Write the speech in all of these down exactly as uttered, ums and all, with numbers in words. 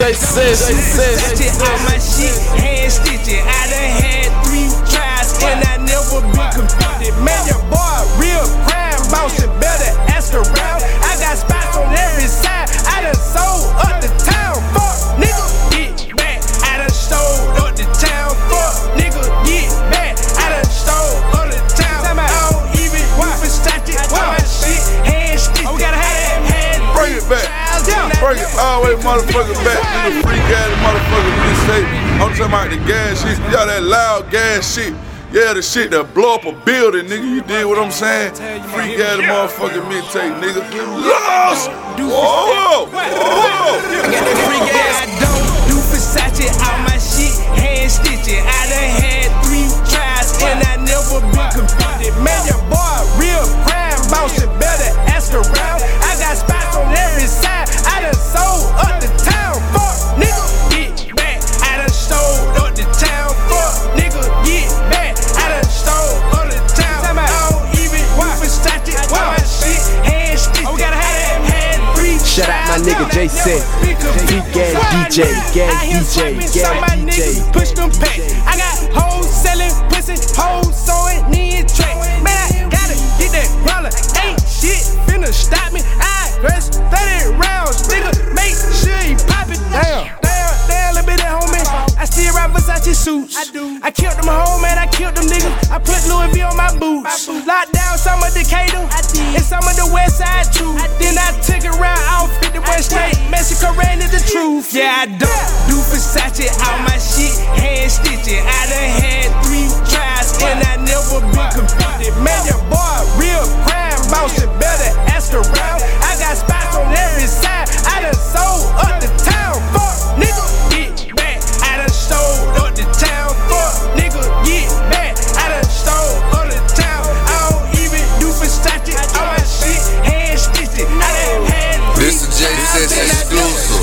Jay says, Jay says, Jay says. All my shit, hand stitching. I done had three tries and I never been convicted. Man, your boy, real crime boss, you better ask around. I got spots on every side. I done sold up the town. Fuck, nigga, get back. I done stole up the town. Fuck, nigga, get back. I done stole up the town. I don't even do for statues. Why my shit, hand stitching. We gotta have hand. Bring it back. Bring it all the way motherfucking back to the free gas motherfucking mixtape. I'm talking about the gas shit. Y'all that loud gas shit. Yeah, the shit that blow up a building, nigga. You did what I'm saying? Free gas motherfucking mixtape, nigga. Lost! Whoa! Whoa! I got that free gas. I don't do Versace. All my shit hand stitching. I done had three tries and I never been convicted. Man, your boy, real crime boss, you better ask around. I got spots on every side. I done sold up the town. Fuck, nigga, get back. I done stole up the town. Fuck, nigga, get back. I done stole up the town. I don't even do Versace. Why my shit hand stitching. We gotta have had three. Shout out my nigga Jay said. Free gas D J, gas D J, gas D J. Push them back. I got hoes selling pussy, hoes sewing knee and track. Man, I gotta get that roller. Ain't shit finna stop me. I press thirty rounds, nigga. Make sure he pop it. Damn, damn, damn, little bit of homie. I still rock Versace suits. I do. I killed them home, man. I killed them niggas. I put Louis V on my boots. Locked down some of Decatur and some of the West Side too. Then I took it around out fifty West State. Mexico ran is the truth. Yeah, I don't do Versace. All my shit hand stitching. I done had three tries and I never been convicted. Man, your boy, real crime boss, you better ask around. I got spots on every side. I done sold up the town. Fuck, nigga, get back. I done stole up the town. Fuck, nigga, get back. I done stole up the town. I don't even do Versace. All my shit hand stitching. I done had three This is Jay says exclusive.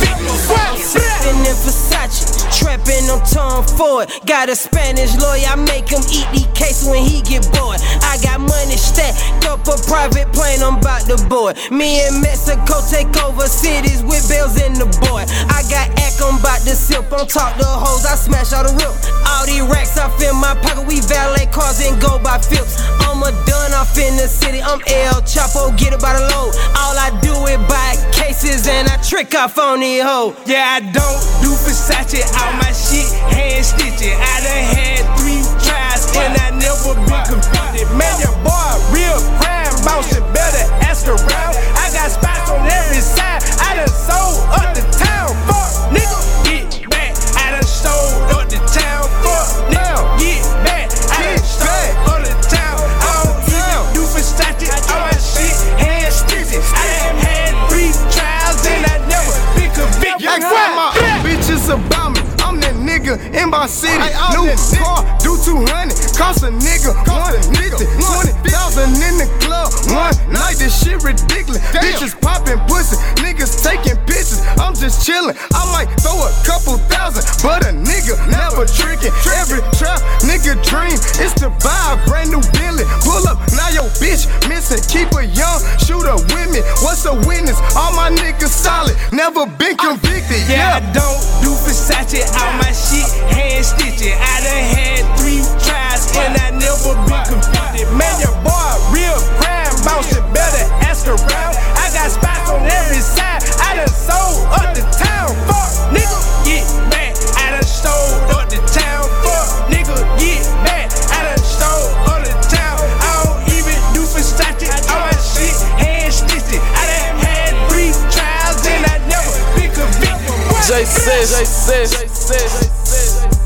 Sippin' in Versace, trappin' on Tom Ford. Got a Spanish lawyer, I make him eat the case when he get bored. I got money stacked up a private plane, I'm bout to board. Me and Mexico take over cities with bells in the board. I got act, I'm bout to sip. On talk to hoes, I smash all the rip. All these racks off in my pocket, we valet cars and go by flips. I'm a done off in the city, I'm El Chapo, get it by the load. All I do is buy cases and I trick off on these hoes. Yeah, I don't do Versace, all my shit hand stitching. I done had three tries and I never been convicted. Man, your boy, real crime boss, you better ask around. I got spots on every side. I done sold up the town. Fuck, nigga, get back. I done stole up the town. Fuck, nigga, get back. I done stole up the town. I don't even do Versace, all my shit hand stitching. I done had three trials and I never been convicted. Ask why my bitches about me. I'm that nigga in my city. New car, do two hundred. Cost a nigga one fifty. twenty thousand in the club. One night, this shit ridiculous. Bitches popping pussy. Niggas taking pictures. I'm just chillin'. I might throw a couple thousand. But a nigga never trickin'. Every trap nigga dream is to buy a brand new Bentley. Pull up, now your bitch missing. Keep her young, shoot her with me. What's a witness? All my niggas solid. Never been convicted. Yeah, I don't do Versace, all my shit hand stitching. I done had three tries and I never been convicted. Man, your boy, real crime boss, you better ask around. I got spots on every side. I done sold up the town. Fuck, nigga, get back. I done stole up the town. Fuck, nigga, get back. I done stole up the town. I don't even do Versace, all my shit hand stitching. I done had three trials and I never been convicted. Jay says, Jay says, Jay says, Jay says.